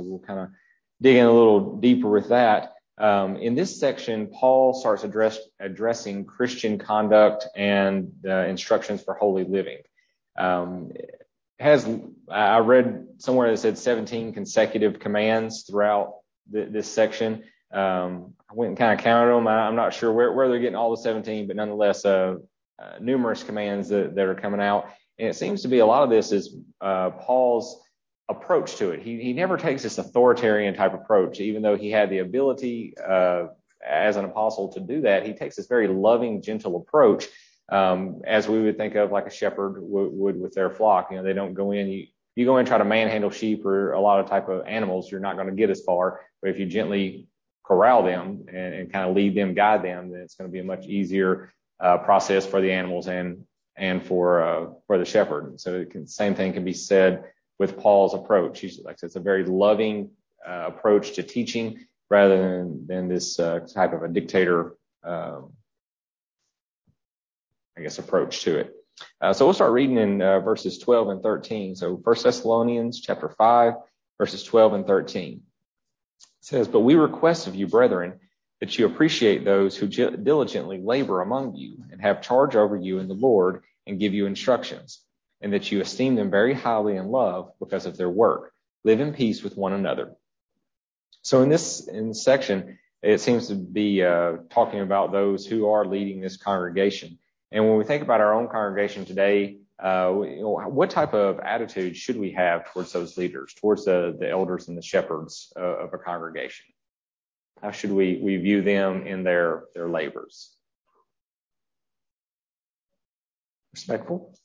So we'll kind of dig in a little deeper with that. In this section, Paul starts addressing Christian conduct and instructions for holy living. I read somewhere that said 17 consecutive commands throughout this section. I went and kind of counted them. I'm not sure where they're getting all the 17, but nonetheless, numerous commands that are coming out. And it seems to be a lot of this is Paul's approach to it. He never takes this authoritarian type approach, even though he had the ability as an apostle to do that. He takes this very loving, gentle approach, as we would think of like a shepherd would with their flock. You know, they don't go in. You go in and try to manhandle sheep or a lot of type of animals, you're not going to get as far. But if you gently corral them and kind of lead them, guide them, then it's going to be a much easier process for the animals and for the shepherd. So same thing can be said with Paul's approach. He's like it's a very loving approach to teaching rather than this type of a dictator, approach to it. So we'll start reading in verses 12 and 13. So 1 Thessalonians chapter 5, verses 12 and 13. It says, "But we request of you, brethren, that you appreciate those who diligently labor among you and have charge over you in the Lord and give you instructions, and that you esteem them very highly in love because of their work. Live in peace with one another." So in this section, it seems to be talking about those who are leading this congregation. And when we think about our own congregation today, what type of attitude should we have towards those leaders, towards the elders and the shepherds of a congregation? How should we view them in their labors? Respectful?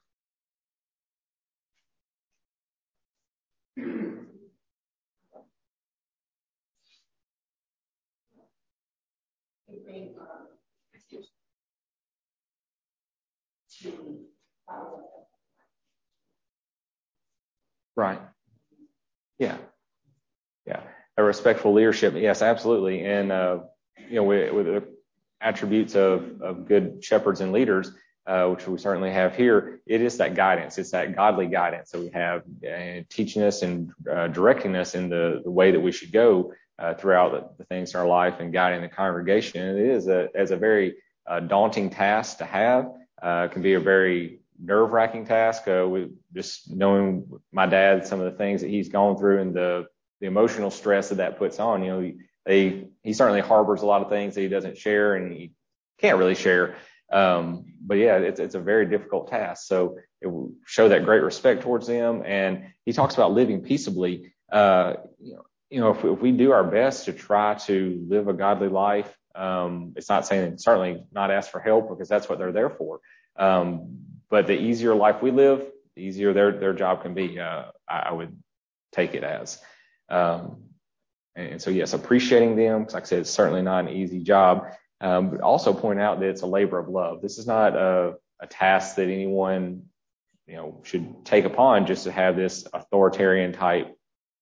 Right. Yeah. A respectful leadership. Yes, absolutely. And, with the attributes of good shepherds and leaders, which we certainly have here, it is that guidance. It's that godly guidance that we have teaching us and directing us in the way that we should go throughout the things in our life and guiding the congregation. And it is a very daunting task to have. It can be a very nerve-wracking task. With just knowing my dad, some of the things that he's gone through and the emotional stress that puts on. He certainly harbors a lot of things that he doesn't share and he can't really share. But yeah, it's a very difficult task. So it will show that great respect towards them. And he talks about living peaceably. If we do our best to try to live a godly life, it's not saying certainly not ask for help because that's what they're there for. But the easier life we live, the easier their job can be. I would take it as. And so, yes, appreciating them, because like I said, it's certainly not an easy job. But also point out that it's a labor of love. This is not a task that anyone, should take upon just to have this authoritarian type.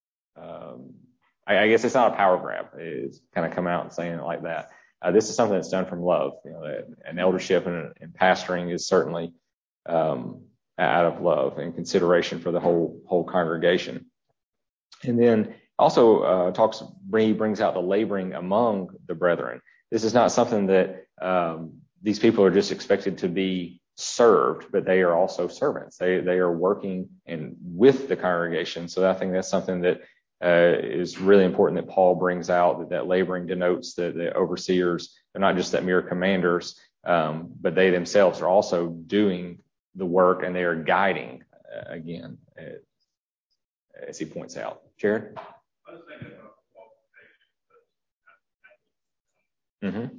I guess it's not a power grab. It's kind of come out and saying it like that. This is something that's done from love. An eldership and pastoring is certainly out of love and consideration for the whole congregation. And then also brings out the laboring among the brethren. This is not something that these people are just expected to be served, but they are also servants. They are working with the congregation. So I think that's something that is really important that Paul brings out, that laboring denotes the overseers. They're not just that mere commanders, but they themselves are also doing the work and they are guiding, again, as he points out. Jared? Mm-hmm.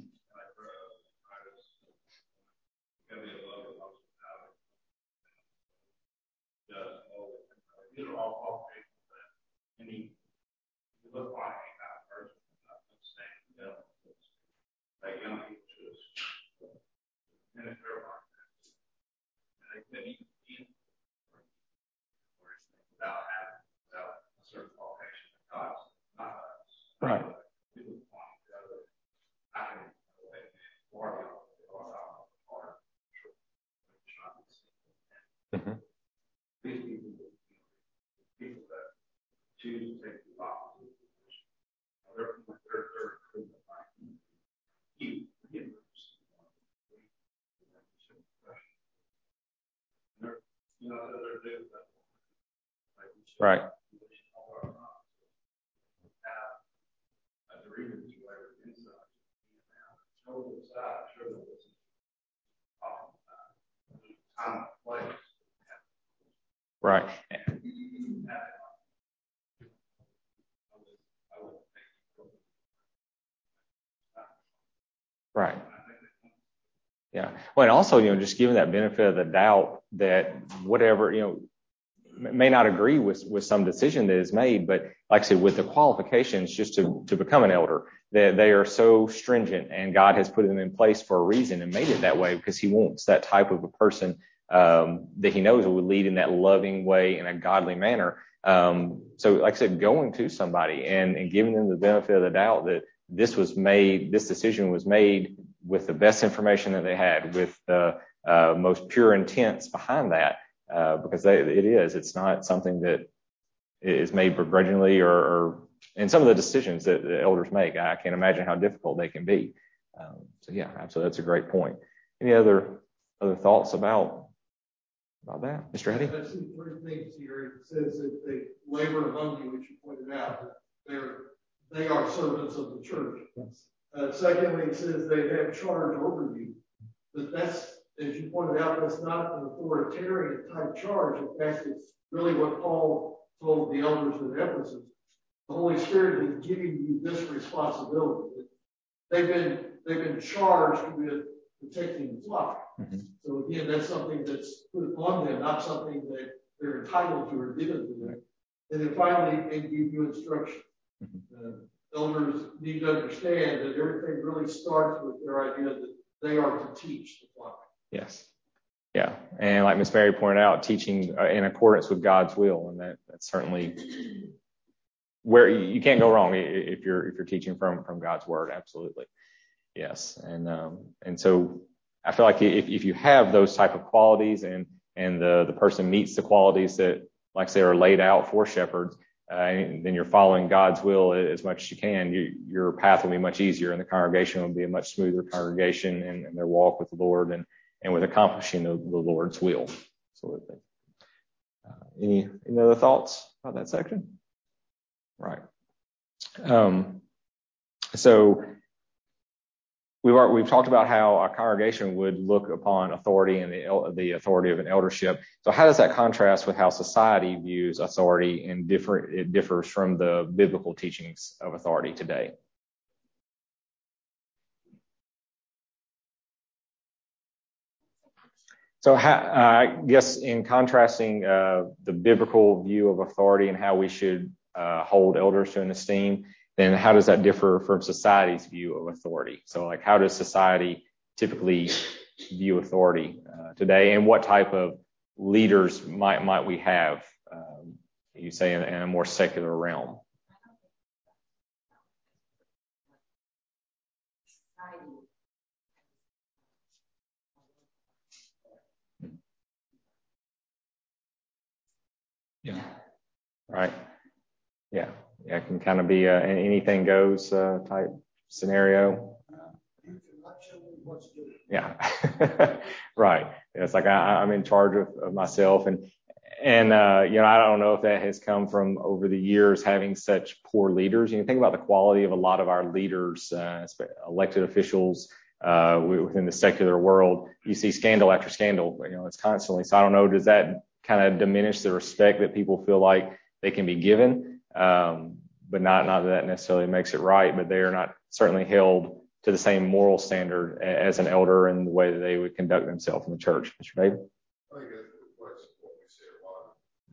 Right. Mm-hmm. Right. Right. Right. Yeah. Well, and also, just giving that benefit of the doubt that whatever, may not agree with some decision that is made, but like I said, with the qualifications just to become an elder, that they are so stringent, and God has put them in place for a reason and made it that way because he wants that type of a person that he knows will lead in that loving way in a godly manner. So like I said, going to somebody and giving them the benefit of the doubt that this decision was made with the best information that they had, with the most pure intents behind that, because it's not something that is made begrudgingly or and some of the decisions that the elders make, I can't imagine how difficult they can be. So yeah, absolutely. That's a great point. Any other thoughts about that? Mr. Eddy? I see three things here. It says that they labor among you, which you pointed out, that they are servants of the church. Yes. Secondly, it says they have charge over you. But that's, as you pointed out, that's not an authoritarian type charge. In fact, it's really what Paul told the elders at Ephesus. The Holy Spirit is giving you this responsibility. They've been charged with protecting the flock. Mm-hmm. So again, that's something that's put on them, not something that they're entitled to or given to them. And then finally, they give you instruction. Mm-hmm. Elders need to understand that everything really starts with their idea that they are to teach the flock. Yes. Yeah. And like Ms. Mary pointed out, teaching in accordance with God's will. And that's certainly where you can't go wrong if you're teaching from God's word. Absolutely. Yes. And so I feel like if you have those type of qualities and the person meets the qualities that, like I say, are laid out for shepherds, and then you're following God's will as much as you can, your path will be much easier, and the congregation will be a much smoother congregation and their walk with the Lord and with accomplishing the Lord's will. Absolutely. Any other thoughts about that section? Right. So we've talked about how a congregation would look upon authority and the authority of an eldership. So how does that contrast with how society views authority, and it differs from the biblical teachings of authority today? So I guess in contrasting the biblical view of authority and how we should hold elders to an esteem, then how does that differ from society's view of authority? So like, how does society typically view authority today, and what type of leaders might we have, you say, in a more secular realm? Yeah. Right. Yeah. Yeah. It can kind of be an anything goes type scenario. Yeah. Right. It's like I'm in charge of myself, and I don't know if that has come from over the years having such poor leaders. You think about the quality of a lot of our leaders, elected officials within the secular world. You see scandal after scandal. It's constantly. So I don't know. Does that kind of diminish the respect that people feel like they can be given? But not that necessarily makes it right. But they are not certainly held to the same moral standard as an elder in the way that they would conduct themselves in the church. Mr. David? I think it reflects what we see a lot of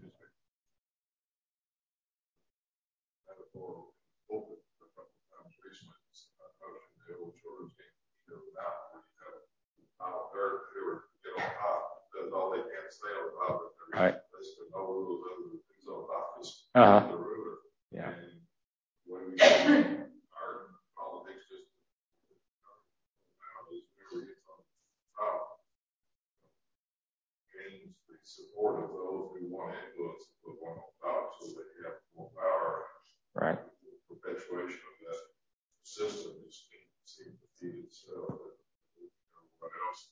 metaphor pulpit a couple of times recently. Notion the old children's game, without they're on top, does all they can stay on top of it. Right. There's no rules other than things on top. Just the ruler. Yeah. And when we see our politics just gains the support of those who want to influence the one on top so that you have more power. Right. The perpetuation of that system seems to feed itself. What else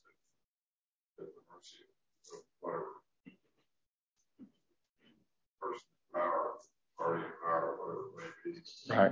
at the mercy of whatever person power Right.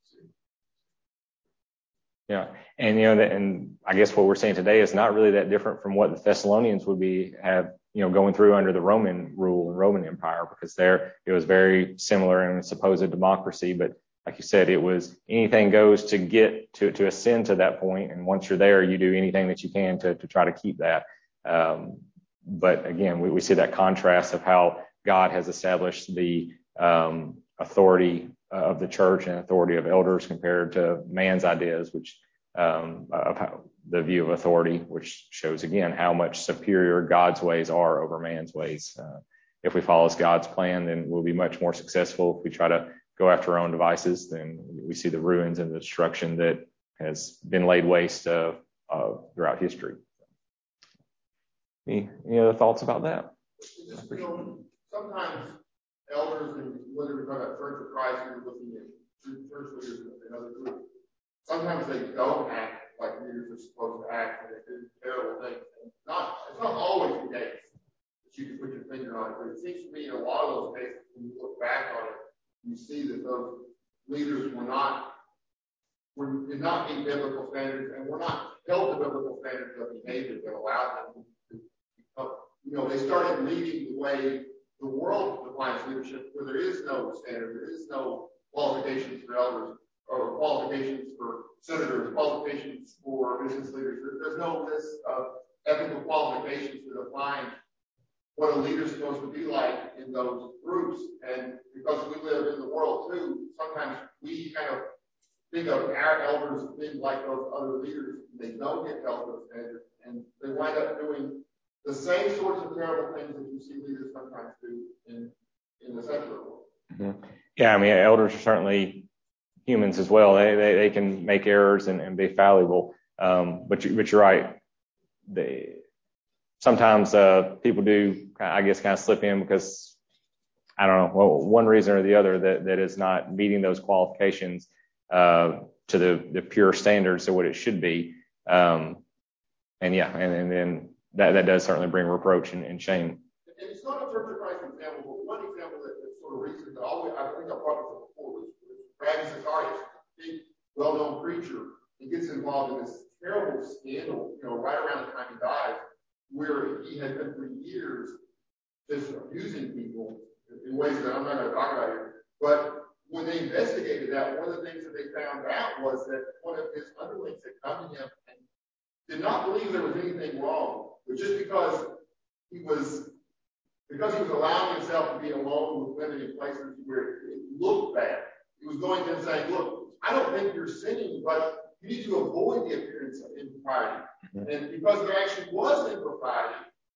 Yeah. And, and I guess what we're saying today is not really that different from what the Thessalonians would have going through under the Roman rule and Roman Empire, because there it was very similar in supposed democracy. But like you said, it was anything goes to get to ascend to that point. And once you're there, you do anything that you can to try to keep that. But again, we see that contrast of how God has established the authority of the church and authority of elders compared to man's ideas, which of how the view of authority, which shows again how much superior God's ways are over man's ways. If we follow God's plan, then we'll be much more successful. If we try to go after our own devices, then we see the ruins and the destruction that has been laid waste throughout history. Any other thoughts about that? Sometimes elders, and whether we're talking about Church of Christ or looking at church leaders and other groups, sometimes they don't act like leaders are supposed to act, and they do terrible things. And it's not always the case that you can put your finger on it, but it seems to me in a lot of those cases, when you look back on it, you see that those leaders did not meet biblical standards, and were not held to biblical standards of behavior that allowed them to they started leading the way the world defines leadership, where there is no standard, there is no qualifications for elders, or qualifications for senators, qualifications for business leaders. There's no list of ethical qualifications to define what a leader is supposed to be like in those groups. And because we live in the world too, sometimes we kind of think of our elders as being like those other leaders. They don't get held to a standard, and they wind up doing the same sorts of terrible things that you see leaders sometimes do in the secular world. Mm-hmm. Yeah, I mean, elders are certainly humans as well. They can make errors and be fallible. But you're right. Sometimes people do, I guess, kind of slip in because, I don't know, well, one reason or the other that is not meeting those qualifications to the pure standards of what it should be. And then that does certainly bring reproach and shame. And it's not a Church of Christ example, but one example that sort of recent that I think I brought this up before was Ravi Zacharias, a big, well-known preacher. He gets involved in this terrible scandal, right around the time he dies, where he had been for years just abusing people in ways that I'm not going to talk about here. But when they investigated that, one of the things that they found out was that one of his underlings had come to him and did not believe there was anything wrong, but just because he was allowing himself to be alone with women in places where it looked bad. He was going to them saying, look, I don't think you're sinning, but you need to avoid the appearance of impropriety. Mm-hmm. And because there actually was impropriety,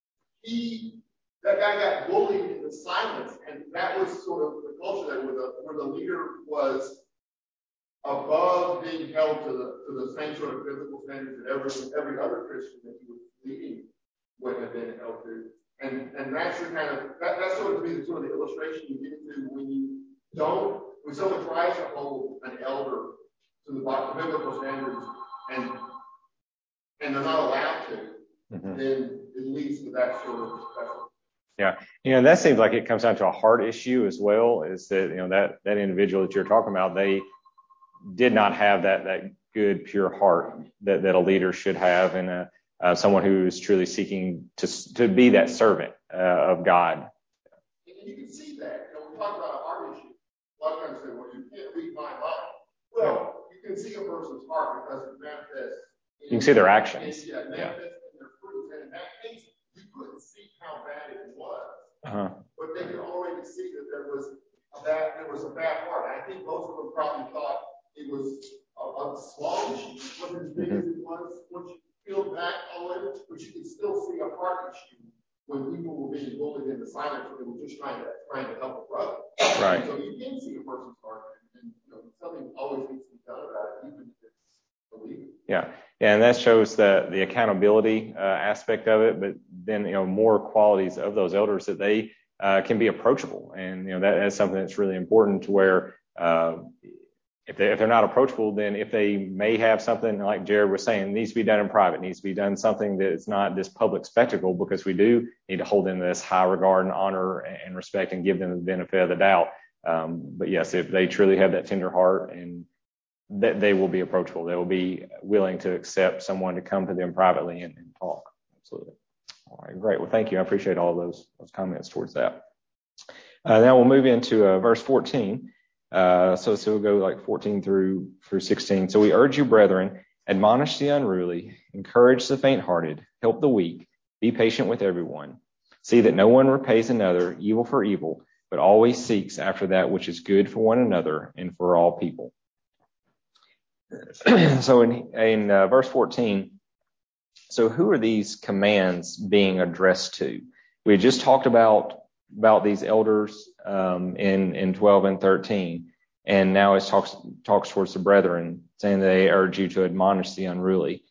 that guy got bullied into silence, and that was sort of the culture there where the leader was above being held to the same sort of biblical standards that every other Christian that he was leading would have been held to. And that's the kind of that's sort of to me the sort of the illustration you get into when someone tries to hold an elder to the biblical standards and they're not allowed to, mm-hmm. then it leads to that sort of Yeah. That seems like it comes down to a heart issue as well, is that, that individual that you're talking about, they did not have that good, pure heart that a leader should have, and someone who is truly seeking to be that servant of God. And you can see that. We talk about a heart issue. A lot of times say, well, you can't read my mind. Well, you can see a person's heart because it manifests. You can see their actions. It manifests in their fruits. And in that case, you couldn't see how bad it was. Uh-huh. But they could already see that there was a bad heart. I think most of them probably thought it was a small issue. It wasn't as big as it was once you peel back all of it, but you could still see a heart issue when people were being bullied into silence, or they were just trying to help a brother. Right. So you can see a person's heart, and something always needs to be done about it, even if it's illegal. Yeah, and that shows the accountability aspect of it, but then more qualities of those elders that they can be approachable, and that's something that's really important. To where if they're not approachable, then if they may have something like Jared was saying, needs to be done in private, needs to be done something that's not this public spectacle, because we do need to hold them in this high regard and honor and respect and give them the benefit of the doubt. But yes, if they truly have that tender heart, and that they will be approachable, they will be willing to accept someone to come to them privately and talk. Absolutely. All right, great. Well, thank you. I appreciate all those comments towards that. Now we'll move into verse 14. So we'll go like 14 through 16. So we urge you, brethren, admonish the unruly, encourage the faint-hearted, help the weak, be patient with everyone. See that no one repays another evil for evil, but always seeks after that which is good for one another and for all people. So in verse 14, so who are these commands being addressed to? We just talked about these elders in 12 and 13, and now it talks towards the brethren, saying they urge you to admonish the unruly.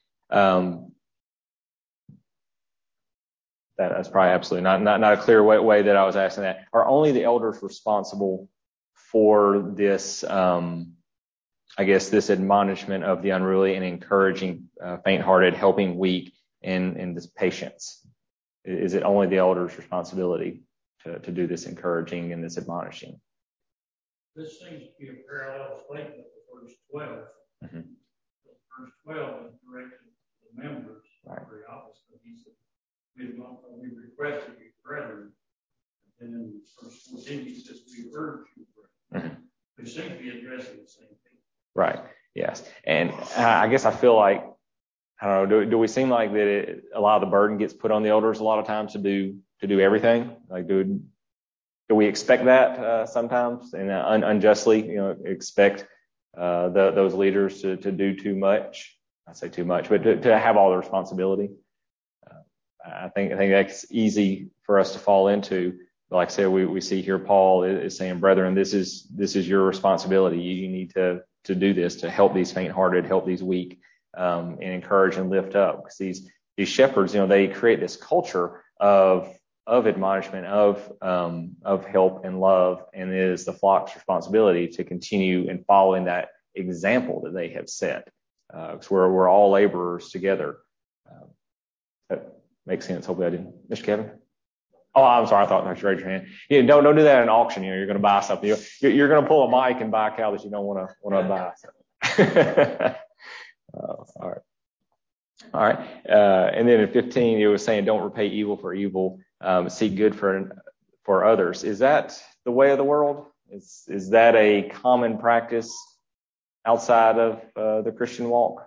That's probably absolutely not a clear way that I was asking that. Are only the elders responsible for this, I guess, this admonishment of the unruly and encouraging faint-hearted, helping weak, and this patience? Is it only the elders' responsibility to do this encouraging and this admonishing? This seems to be a parallel statement to verse 12. Mm-hmm. Verse 12 is directed to the members. Right. Very obviously, he said, we requested you, brethren. And then in verse 14, he says, we urge you, brethren. Mm-hmm. They seem to be addressing the same thing. Right. Yes. And I guess I feel like, I don't know, do we seem like that a lot of the burden gets put on the elders a lot of times to do everything? Like, do we expect that sometimes, and unjustly, expect those leaders to do too much? I say too much, but to have all the responsibility. I think that's easy for us to fall into. Like I said, we see here Paul is saying, brethren, this is your responsibility. You need to do this, to help these faint-hearted, help these weak, and encourage and lift up. Because these shepherds, they create this culture of admonishment, of help and love, and it is the flock's responsibility to continue in following that example that they have set. Because we're all laborers together. That makes sense. Hopefully I didn't. Mr. Kevin? Oh, I'm sorry. I thought you raised your hand. Yeah, don't do that at an auction. You're going to buy something. You're going to pull a mic and buy a cow that you don't want to buy. All right. And then in 15, it was saying, don't repay evil for evil. Seek good for others. Is that the way of the world? Is that a common practice outside of the Christian walk?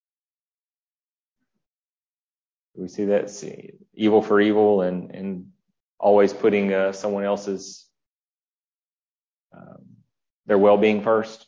We see that evil for evil and always putting someone else's their well-being first.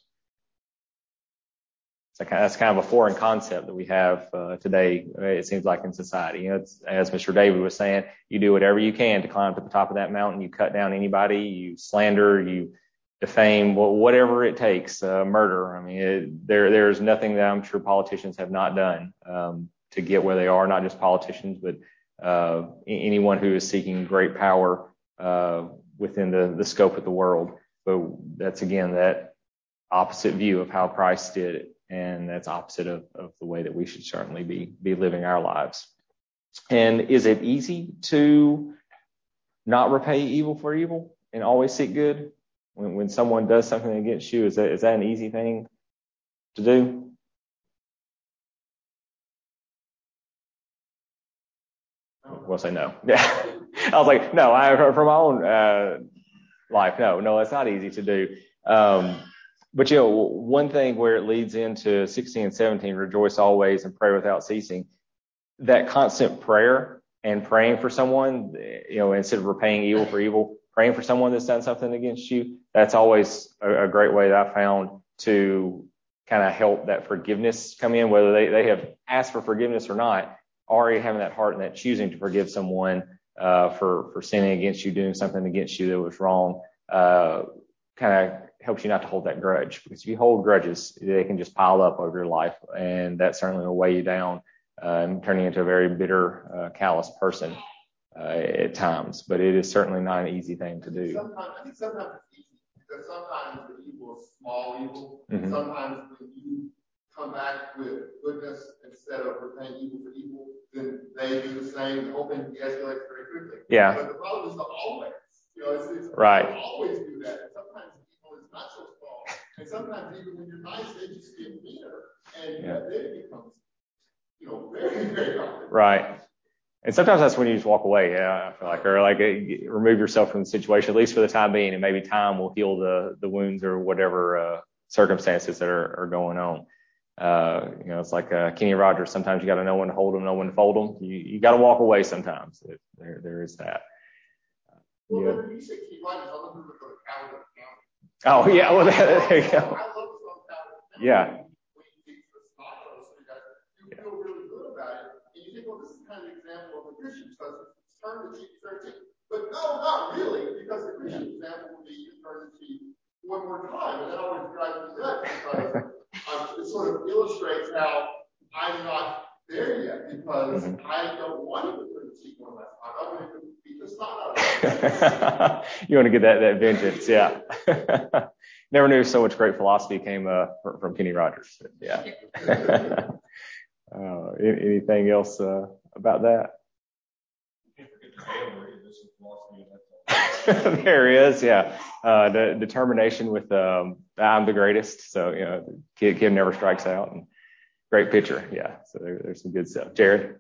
That's kind of a foreign concept that we have today. It seems like in society. It's, as Mr. David was saying, you do whatever you can to climb to the top of that mountain. You cut down anybody, you slander, you defame, whatever it takes. Murder. I mean, there's nothing that I'm sure politicians have not done to get where they are. Not just politicians, but anyone who is seeking great power within the scope of the world. But that's again that opposite view of how Christ did it. And that's opposite of the way that we should certainly be living our lives. And is it easy to not repay evil for evil and always seek good? When someone does something against you, is that an easy thing to do? We'll say no. Yeah. I was like, no, from my own life, no, it's not easy to do. But, one thing where it leads into 16 and 17, rejoice always and pray without ceasing, that constant prayer and praying for someone, instead of repaying evil for evil, praying for someone that's done something against you, that's always a great way that I found to kind of help that forgiveness come in, whether they have asked for forgiveness or not, already having that heart and that choosing to forgive someone for sinning against you, doing something against you that was wrong, kind of helps you not to hold that grudge, because if you hold grudges, they can just pile up over your life, and that certainly will weigh you down and turn you into a very bitter, callous person at times. But it is certainly not an easy thing to do. I think sometimes it's easy, because sometimes the evil is small evil. Mm-hmm. Sometimes when you come back with goodness instead of repaying evil for evil, then they do the same, and hoping to escalate very quickly. Yeah. But the problem is always. It's right. always do that. And sometimes it's And sometimes even when you're nice, they just get meaner. And then it becomes, very, very hard. Right. And sometimes that's when you just walk away. Yeah, I feel like, or like remove yourself from the situation, at least for the time being, and maybe time will heal the wounds or whatever circumstances that are going on. It's like Kenny Rogers. Sometimes you got to know when to hold them, know when to fold them. You got to walk away sometimes. There is that. Well, when you say Kenny Rogers, I love to go to Calvert County. Oh yeah, well there you go. I love the song Calvert County. Yeah. When you think the style, you feel really good about it, and you think, well, this is kind of an example of a Christian because it's turn the cheek, turn the cheek. But no, not really, because the Christian example would be to turn the cheek one more time, and that always drives me nuts because it sort of illustrates how I'm not there yet because I don't want him to turn the cheek one last time. I want him to beat the snot out of it. You want to get that vengeance, yeah. Never knew so much great philosophy came from Kenny Rogers. Yeah. Anything else about that? There is, yeah. The determination with I'm the greatest. So, kid never strikes out. And great pitcher, yeah. So there's some good stuff. Jared?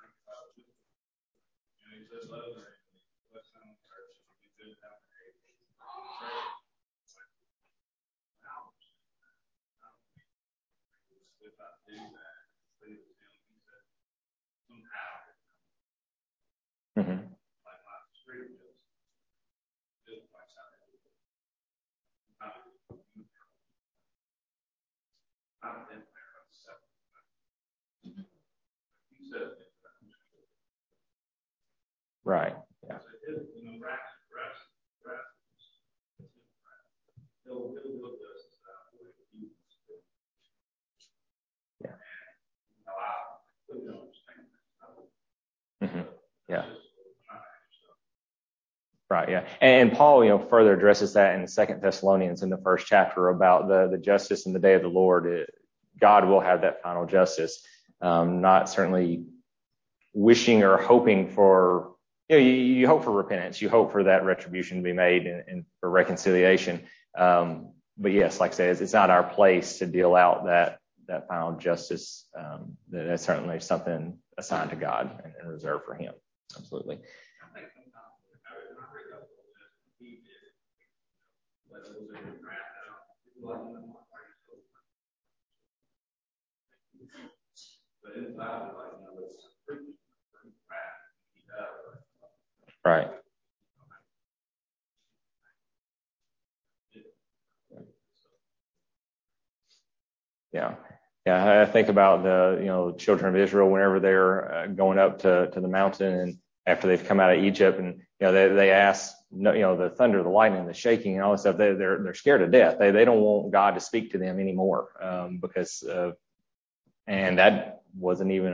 Mm-hmm. Right. Yeah. Mm-hmm. Yeah. Right. Yeah. And Paul, further addresses that in 2 Thessalonians in the first chapter about the justice in the day of the Lord. God will have that final justice. Not certainly wishing or hoping for, you hope for repentance. You hope for that retribution to be made and for reconciliation. But yes, like I say, it's not our place to deal out that final justice. That's certainly something assigned to God and reserved for him. Absolutely. Right. Yeah. Yeah. I think about the children of Israel whenever they're going up to the mountain and after they've come out of Egypt and, they ask, the thunder, the lightning, the shaking and all this stuff, they're scared to death. They don't want God to speak to them anymore, because and that wasn't even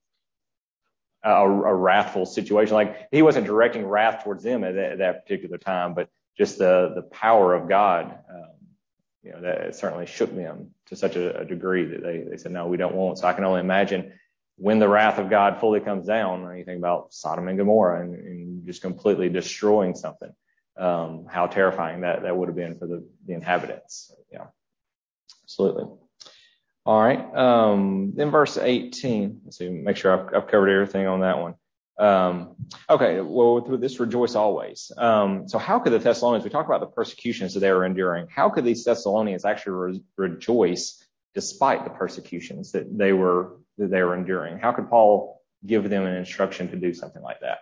a wrathful situation. Like he wasn't directing wrath towards them at that particular time, but just the power of God, that certainly shook them to such a degree that they said, no, we don't want. So I can only imagine when the wrath of God fully comes down, when you think about Sodom and Gomorrah and just completely destroying something, how terrifying that would have been for the inhabitants. Yeah, absolutely. All right. Then verse 18. Let's see, make sure I've covered everything on that one. Okay. Well, through this rejoice always. So how could the Thessalonians, we talk about the persecutions that they were enduring. How could these Thessalonians actually rejoice despite the persecutions that they were enduring? How could Paul give them an instruction to do something like that?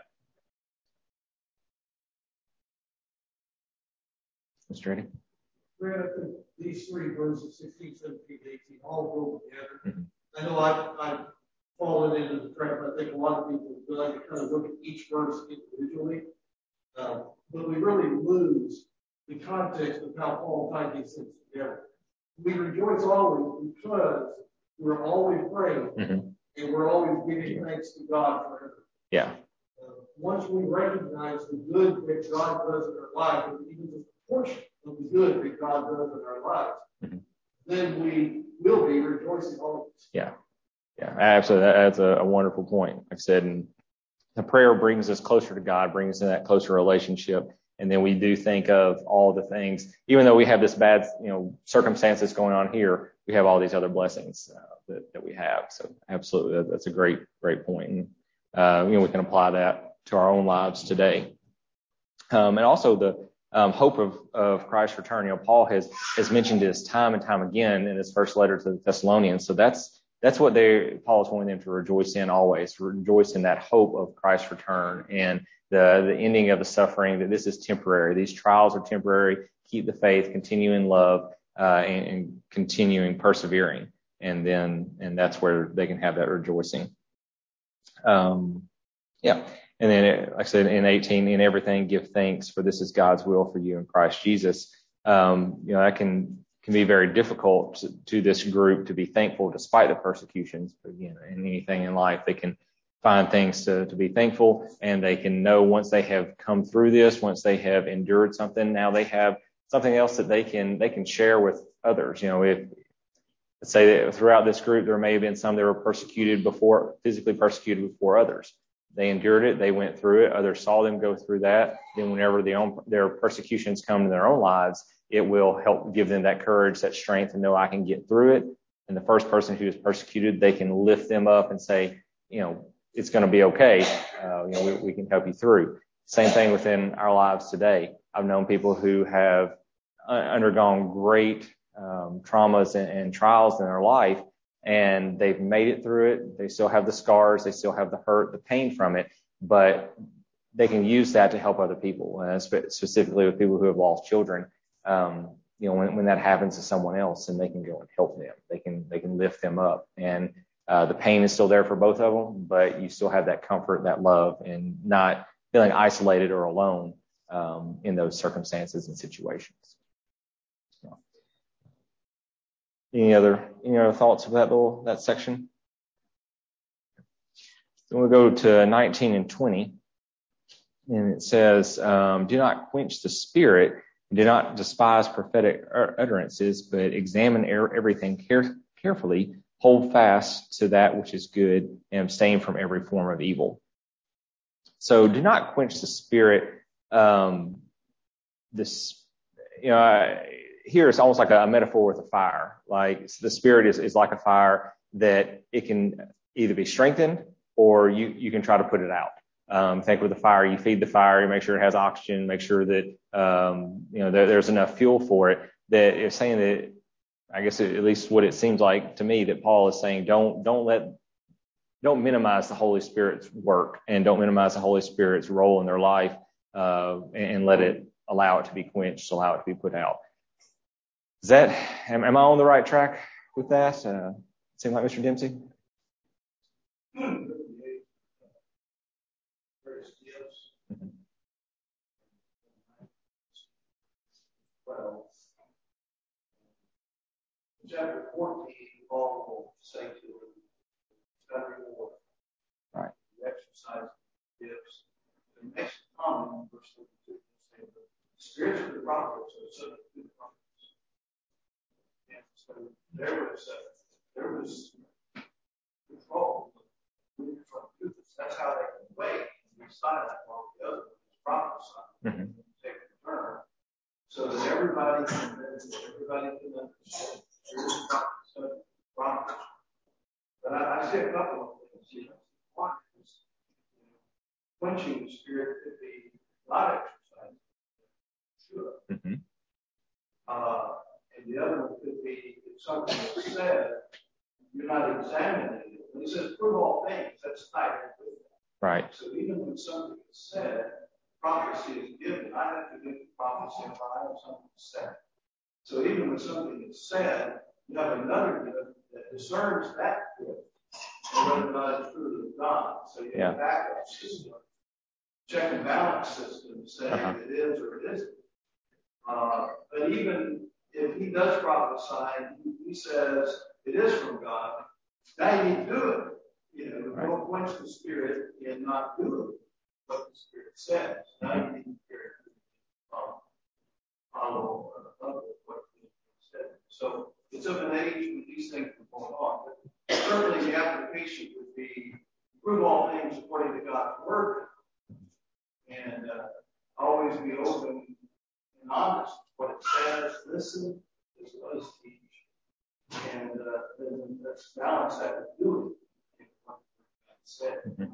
Mr. Reddy? Brad, I think these three verses, 16, 17, 18, all go together. Mm-hmm. I know I've fallen into the trap. I think a lot of people like to kind of look at each verse individually. But we really lose the context of how Paul tied these things together. We rejoice always because we're always praying and we're always giving thanks to God forever. Yeah. Once we recognize the good that God does in our life, and even just a portion of the good that God does in our lives, then we will be rejoicing always. Yeah. Yeah, absolutely. That's a wonderful point. Like I said, and the prayer brings us closer to God, brings us in that closer relationship. And then we do think of all the things, even though we have this bad, circumstances going on here, we have all these other blessings that we have. So absolutely, that's a great point. And, we can apply that to our own lives today. And also the hope of Christ's return. Paul has mentioned this time and time again in his first letter to the Thessalonians. So that's what Paul is wanting them to rejoice in always, rejoice in that hope of Christ's return and the ending of the suffering, that this is temporary. These trials are temporary. Keep the faith, continue in love, and continuing persevering. And that's where they can have that rejoicing. And then, like I said, in 18, in everything, give thanks, for this is God's will for you in Christ Jesus. That can be very difficult to this group to be thankful despite the persecutions. But again, in anything in life, they can find things to be thankful, and they can know once they have come through this, once they have endured something, now they have something else that they can share with others. If, let's say that throughout this group, there may have been some that were physically persecuted before others. They endured it. They went through it. Others saw them go through that. Then whenever their persecutions come in their own lives, it will help give them that courage, that strength to know I can get through it. And the first person who is persecuted, they can lift them up and say, it's going to be okay. We can help you through. Same thing within our lives today. I've known people who have undergone great traumas and trials in their life, and they've made it through it. They still have the scars. They still have the hurt, the pain from it, but they can use that to help other people, specifically with people who have lost children. When that happens to someone else, and they can go and help them, they can lift them up. And the pain is still there for both of them, but you still have that comfort, that love, and not feeling isolated or alone in those circumstances and situations. Any other thoughts of that section? Then we'll go to 19 and 20. And it says, do not quench the spirit, and do not despise prophetic utterances, but examine everything carefully, hold fast to that which is good, and abstain from every form of evil. So do not quench the spirit. Here it's almost like a metaphor with a fire. Like the spirit is like a fire that it can either be strengthened or you can try to put it out. Think with the fire, you feed the fire, you make sure it has oxygen, make sure that, there's enough fuel for it. That it's saying that, I guess at least what it seems like to me, that Paul is saying, don't minimize the Holy Spirit's work, and don't minimize the Holy Spirit's role in their life, and allow it to be quenched, allow it to be put out. Am I on the right track with that? Seem like Mr. Dempsey? Well, chapter 14, Paul will say to them, study more. Right. Exercise gifts. The next comment, verse 32, will say, the spirits of the prophets are subject to the prophets. And so there was control. That's how they can wait and be silent while the other is prophesying. Take a turn. So that everybody can understand. But I see a couple of things. One is quenching the spirit could be not exercising. Sure. And the other one could be if something is said, you're not examining it. When he says prove all things, that's tied into it. Right. So even when something is said, prophecy is given. I have to give the prophecy if I have something said. So even when something is said, you have another gift that discerns that gift and whether or not it's truly of God. So you have a backup system, check and balance system saying it is or it isn't. But even if he does prophesy, he says it is from God, now you need to do it. Don't quench the spirit and not do what the Spirit says. Now you need to follow what the Spirit said. So it's of an age when these things are going on. But certainly the application would be prove all things according to God's word, and always be open And then let's balance that with doing it. Mm-hmm.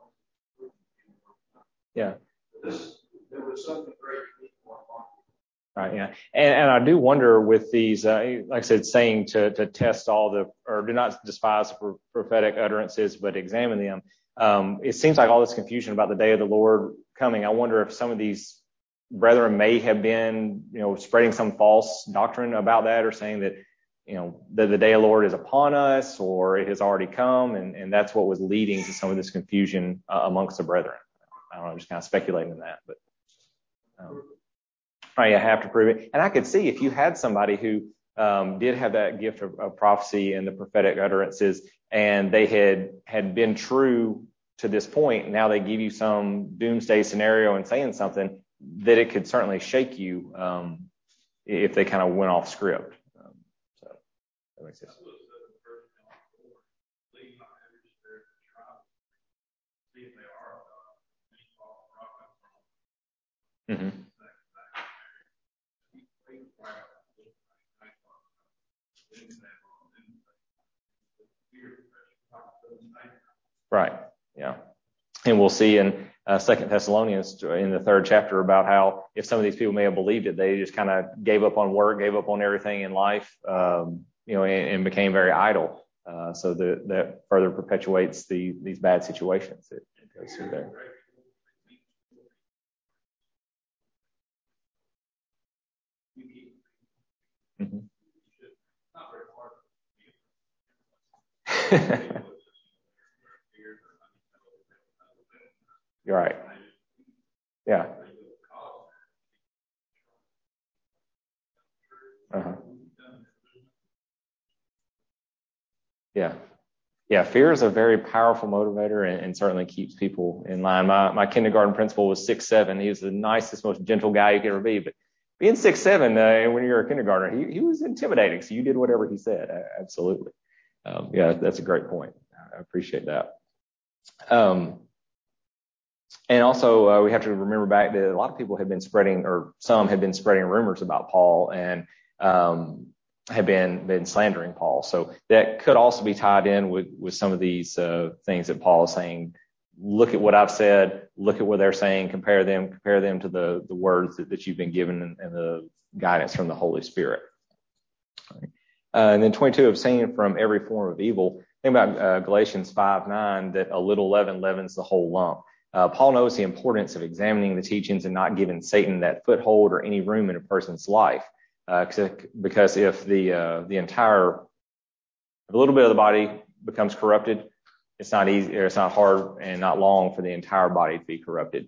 Yeah. There was something very unique going on. Right, yeah. And I do wonder with these, like I said, saying to test or do not despise the prophetic utterances, but examine them. It seems like all this confusion about the day of the Lord coming. I wonder if some of these brethren may have been, spreading some false doctrine about that, or saying that, that the day of the Lord is upon us, or it has already come. And that's what was leading to some of this confusion amongst the brethren. I don't know, I'm just kind of speculating on that, but, you have to prove it. And I could see if you had somebody who did have that gift of prophecy and the prophetic utterances, and they had been true to this point, now they give you some doomsday scenario and saying something, that it could certainly shake you if they kind of went off script. So that makes sense. Mm-hmm. Right. Yeah. And we'll see in 2 Thessalonians in the 3rd chapter about how if some of these people may have believed it, they just kind of gave up on work, gave up on everything in life, and became very idle. So that further perpetuates these bad situations that goes through there. Mm-hmm. You're right. Yeah. Uh-huh. Yeah. Yeah. Fear is a very powerful motivator and certainly keeps people in line. My kindergarten principal was 6'7". He was the nicest, most gentle guy you could ever be, but being 6'7", when you're a kindergartner, he was intimidating. So you did whatever he said. Absolutely. Yeah, that's a great point. I appreciate that. And also, we have to remember back that a lot of people had been spreading, or some had been spreading rumors about Paul and had been slandering Paul. So that could also be tied in with some of these things that Paul is saying. Look at what I've said. Look at what they're saying. Compare them to the words that you've been given and the guidance from the Holy Spirit. And then 22, abstaining from every form of evil. Think about Galatians 5:9, that a little leaven leavens the whole lump. Paul knows the importance of examining the teachings and not giving Satan that foothold or any room in a person's life. Because if the little bit of the body becomes corrupted, it's not easy, or it's not hard and not long for the entire body to be corrupted.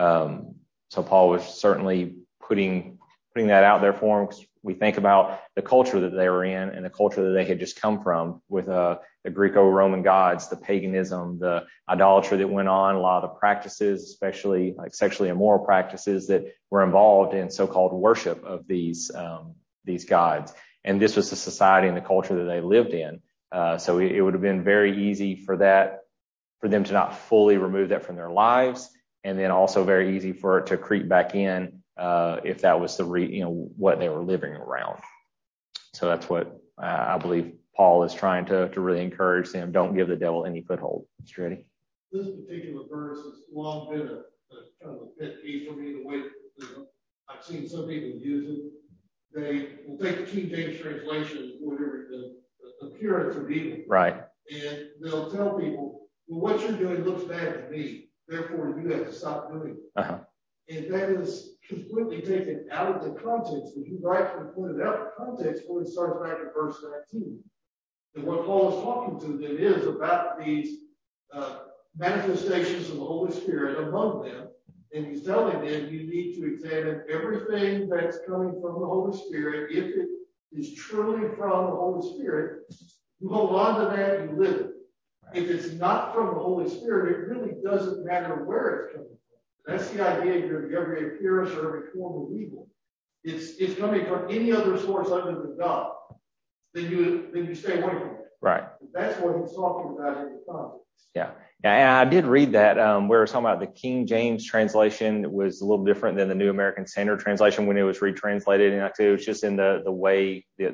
So Paul was certainly putting that out there for him, because we think about the culture that they were in and the culture that they had just come from with the Greco-Roman gods, the paganism, the idolatry that went on, a lot of the practices, especially like sexually immoral practices that were involved in so-called worship of these gods. And this was the society and the culture that they lived in. So it would have been very easy for them to not fully remove that from their lives, and then also very easy for it to creep back in if that was what they were living around. So that's what I believe Paul is trying to really encourage them. Don't give the devil any foothold. Mr. Reddy? This particular verse has long been a kind of a pet peeve for me, the way that I've seen some people use it. They will take the King James translation, whatever the appearance of evil. Right. And they'll tell people, well, what you're doing looks bad to me, therefore you have to stop doing it. Uh-huh. And that is completely taken out of the context. As you rightly pointed out, the context really starts back in verse 19. And what Paul is talking to them is about these manifestations of the Holy Spirit among them. And he's telling them you need to examine everything that's coming from the Holy Spirit. If it is truly from the Holy Spirit, you hold on to that, you live it. If it's not from the Holy Spirit, it really doesn't matter where it's coming from. That's the idea of every appearance or every form of evil. It's coming from any other source other than God. Then you stay away from it. Right. That's what he's talking about in the context. Yeah. Yeah, and I did read that where it was talking about the King James translation was a little different than the New American Standard translation when it was retranslated. And it was just in the way that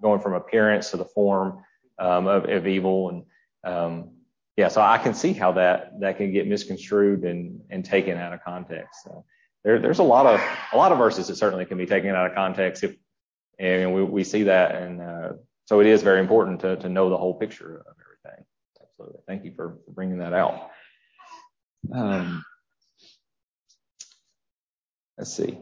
going from appearance to the form of evil. And so I can see how that can get misconstrued and taken out of context. So there's a lot of verses that certainly can be taken out of context and we see that. And so it is very important to know the whole picture of everything. Absolutely. Thank you for bringing that out. Let's see.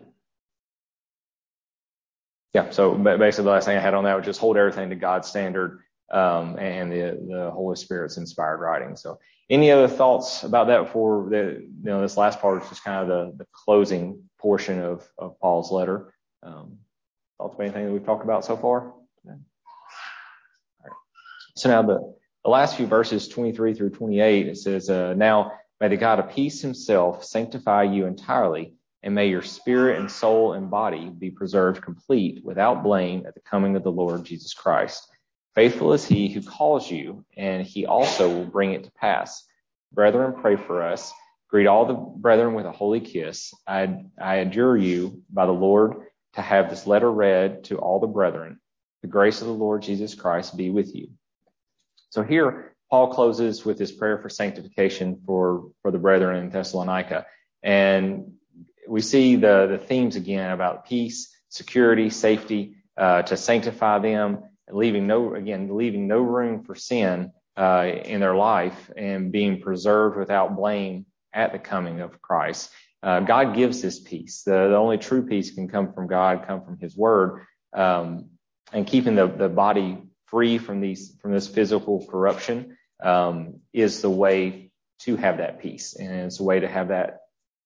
Yeah, so basically the last thing I had on that was just hold everything to God's standard and the Holy Spirit's inspired writing. So any other thoughts about that before this last part is just kind of the closing portion of Paul's letter. Thoughts about anything that we've talked about so far? Yeah. All right. So now the last few verses, 23 through 28, it says, now may the God of peace himself sanctify you entirely, and may your spirit and soul and body be preserved complete without blame at the coming of the Lord Jesus Christ. Faithful is he who calls you, and he also will bring it to pass. Brethren, pray for us. Greet all the brethren with a holy kiss. I adjure you by the Lord to have this letter read to all the brethren. The grace of the Lord Jesus Christ be with you. So here, Paul closes with his prayer for sanctification for the brethren in Thessalonica. And we see the themes again about peace, security, safety, to sanctify them, leaving no room for sin in their life, and being preserved without blame at the coming of Christ. God gives this peace. The only true peace can come from God, come from his word, and keeping the body free from this physical corruption is the way to have that peace, and it's a way to have that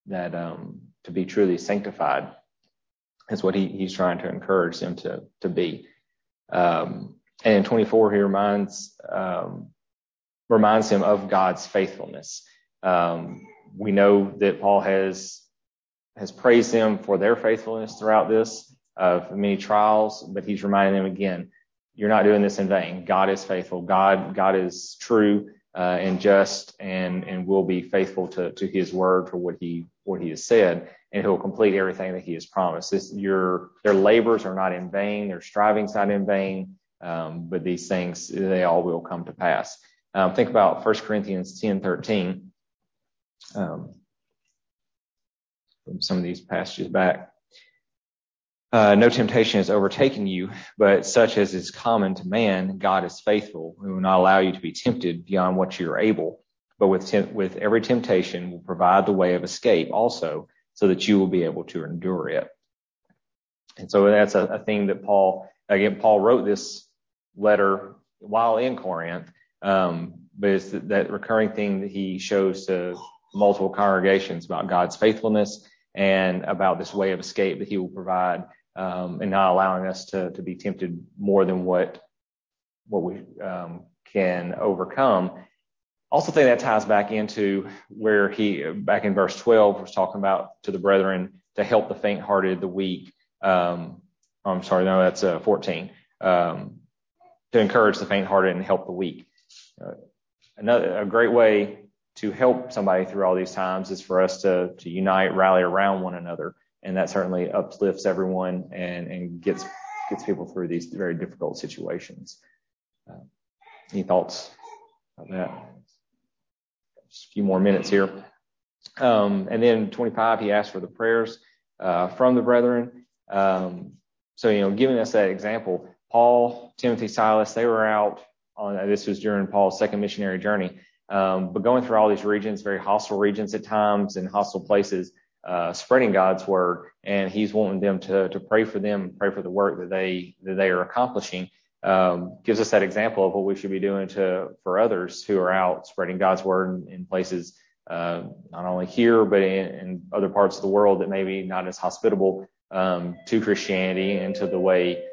to be truly sanctified. Is what he's trying to encourage them to be. And in 24, he reminds him of God's faithfulness. We know that Paul has praised them for their faithfulness throughout this, for many trials, but he's reminding them again, you're not doing this in vain. God is faithful. God is true and just, and will be faithful to his word for what he has said, and he'll complete everything that he has promised. Their labors are not in vain. Their striving's not in vain. But these things, they all will come to pass. Think about 1 Corinthians 10:13. From some of these passages back. No temptation has overtaken you, but such as is common to man, God is faithful, who will not allow you to be tempted beyond what you are able, but with every temptation will provide the way of escape also, so that you will be able to endure it. And so that's a thing that Paul wrote this letter while in Corinth, but it's that recurring thing that he shows to multiple congregations about God's faithfulness and about this way of escape that he will provide, and not allowing us to be tempted more than what we can overcome. Also think that ties back into where back in verse 12, was talking about to the brethren to help the faint-hearted, the weak. I'm sorry, no, that's 14. To encourage the faint-hearted and help the weak. A great way to help somebody through all these times is for us to unite, rally around one another. And that certainly uplifts everyone and gets people through these very difficult situations. Any thoughts on that? Just a few more minutes here. And then 25, he asked for the prayers from the brethren. So, giving us that example, Paul, Timothy, Silas, they were out this was during Paul's second missionary journey. But going through all these regions, very hostile regions at times and hostile places, spreading God's word, and he's wanting them to pray for them, pray for the work that they are accomplishing. Gives us that example of what we should be doing for others who are out spreading God's word in places, not only here, but in other parts of the world that maybe not as hospitable to Christianity and to the way,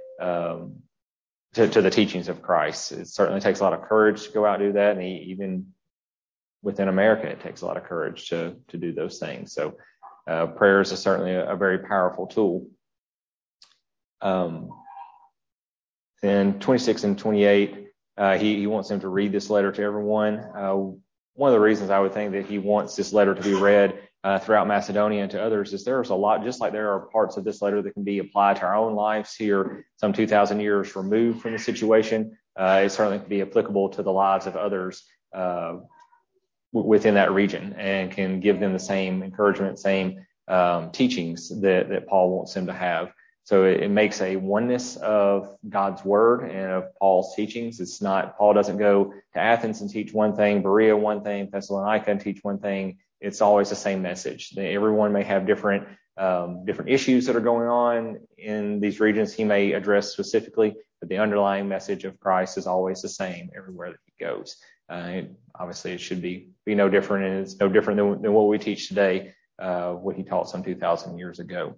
to the teachings of Christ. It certainly takes a lot of courage to go out and do that. And even within America, it takes a lot of courage to do those things. So prayers is certainly a very powerful tool. Then 26 and 28, he wants them to read this letter to everyone. One of the reasons I would think that he wants this letter to be read throughout Macedonia and to others is there's a lot, just like there are parts of this letter that can be applied to our own lives here, some 2,000 years removed from the situation. It certainly can be applicable to the lives of others within that region, and can give them the same encouragement, same teachings that Paul wants them to have. So it makes a oneness of God's word and of Paul's teachings. It's not, Paul doesn't go to Athens and teach one thing, Berea one thing, Thessalonica and teach one thing. It's always the same message. Everyone may have different issues that are going on in these regions he may address specifically, but the underlying message of Christ is always the same everywhere that he goes. Obviously, it should be no different, and it's no different than what we teach today, what he taught some 2,000 years ago.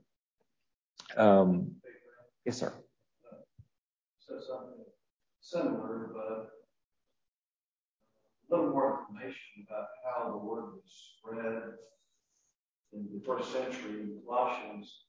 Yes, sir. So something similar, but a little more information about how the word was spread in the first century in Colossians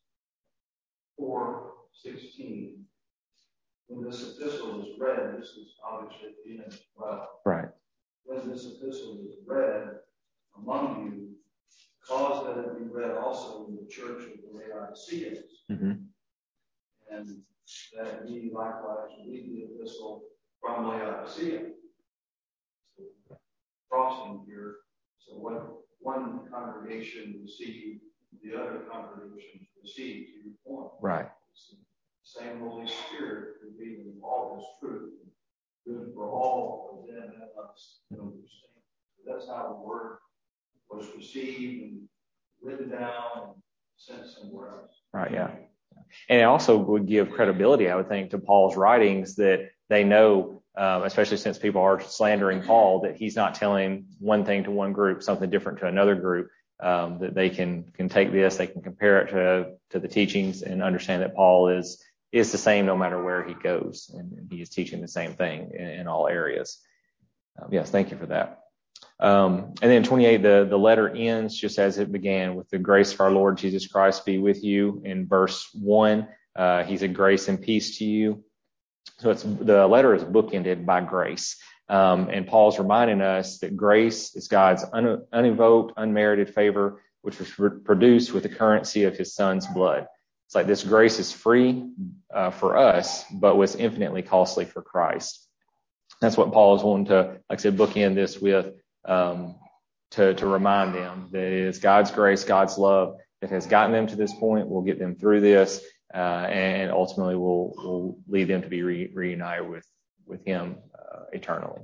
4:16. When this epistle was read, this is obviously at the end as well. Right. When this epistle was read among you, cause that it be read also in the church of the Laodiceans. Mm-hmm. And that ye likewise read the epistle from Laodicea. So, crossing here. So what one congregation received, the other congregations received to your point. Right. It's the same Holy Spirit revealing all this truth, good for all of them and us to understand. So that's how the word was received and written down and sent somewhere else. Right, yeah. And it also would give credibility, I would think, to Paul's writings, that they know, especially since people are slandering Paul, that he's not telling one thing to one group, something different to another group, that they can take this, they can compare it to the teachings and understand that Paul is the same no matter where he goes, and he is teaching the same thing in all areas. Yes, thank you for that. And then 28, the letter ends just as it began, with the grace of our Lord Jesus Christ be with you. In verse 1, he said, grace and peace to you. So the letter is bookended by grace. And Paul's reminding us that grace is God's unevoked, unmerited favor, which was produced with the currency of his son's blood. It's like this grace is free for us, but was infinitely costly for Christ. That's what Paul is wanting to, like I said, bookend this with, to remind them that it is God's grace, God's love that has gotten them to this point, will get them through this, and ultimately will lead them to be reunited with him eternally.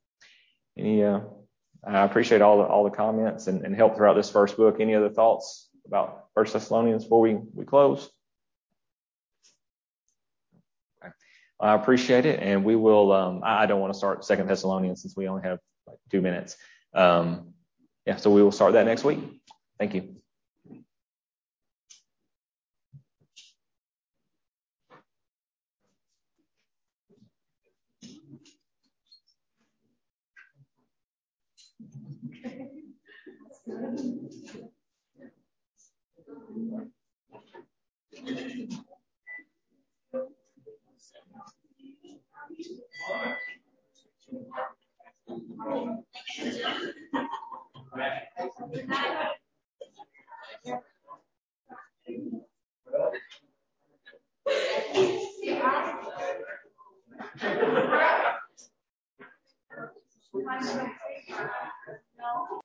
I appreciate all the comments and help throughout this first book. Any other thoughts about 1 Thessalonians before we close? Okay. I appreciate it, and we will. I don't want to start 2 Thessalonians since we only have like 2 minutes. So we will start that next week. Thank you.